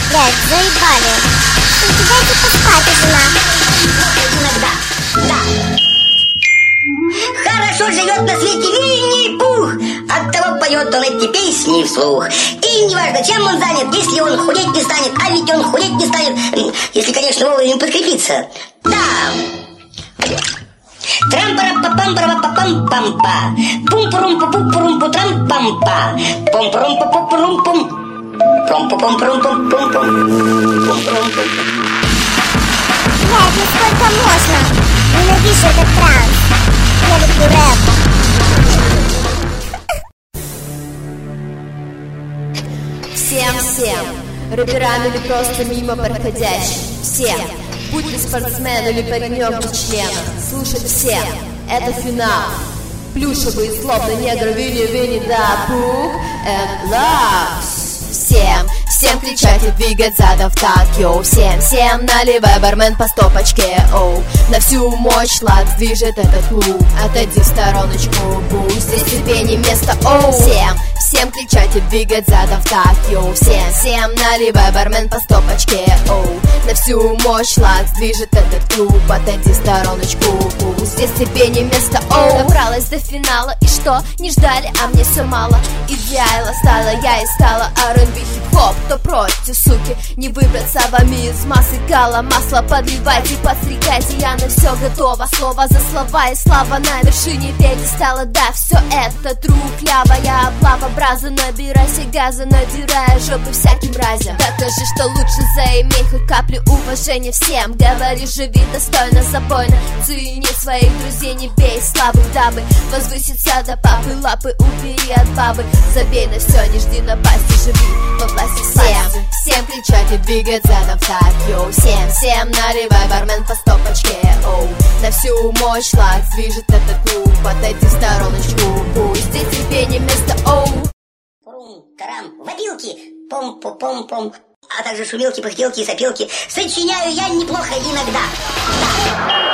Блядь, заебали. Дайте поспать уже нахуй. Иногда, да. Хорошо живет на свете Винни-Пух, оттого поет он эти песни вслух. И неважно, чем он занят, если он худеть не станет, а ведь он худеть не станет, если, конечно, вовремя подкрепиться. Да. Трам-пара-па-пам-пара-па-пам-пам-па. Пум-пурум-пу-пум-пурум-пу-трам-пам-па. Пум-пурум-пу-пу-пурум-пум. Пум-пу-пум-пурум-пум-пум. Пум-пурум-пум-пум. Блядь, ну сколько можно? Ненавижу этот транс. Я люблю рэп. Всем, рэперам или просто мимо проходящим, всем, будь ты спортсмен или паренек без члена, слушать всем, это финал. Плюшевый, злобный негр, Винни, да, Пух, and Lux. Всем кричать и двигать задом в такт, йоу. Всем наливай, бармен, по стопочке, оу. На всю мощь Лакс движет этот клуб. Отойди в стороночку, бу, здесь тебе не место, оу. Всем кричать и двигать задом в такт, йоу. Всем наливай, бармен, по стопочке, оу. На всю мощь Лакс движет этот клуб. Отойди в стороночку, бу, здесь тебе не место, оу. Добралась до финала, и что, не ждали, а мне все мало. Идеально стала, я искала R&B, хип-хоп. Кто против, суки, не выбраться вами из массы кала. Масло подливайте, подстригайте, я на все готова. Слово за слова и слава на вершине пьедестала. Да, все это трухлявая облава. Браза, набирайся газа, надирая жопы всяким разям. Докажи, что лучше заиметь хоть каплю уважения всем. Говори, живи достойно, забойно. Цени своих друзей, не бей слабых, дабы возвыситься до папы. Лапы убери от бабы, забей на все, не жди напасти, живи во власти. Всем кричать и двигать задом в такт, йоу. Всем наливай, бармен, по стопочке, оу. На всю мощь Лакс движет этот клуб. Отойди в стороночку, пусть здесь тебе не место, оу. Пурум-тарам, вопилки, пом-пом-пом-пом, а также шумелки, пыхтелки и сопелки сочиняю я неплохо иногда. Да.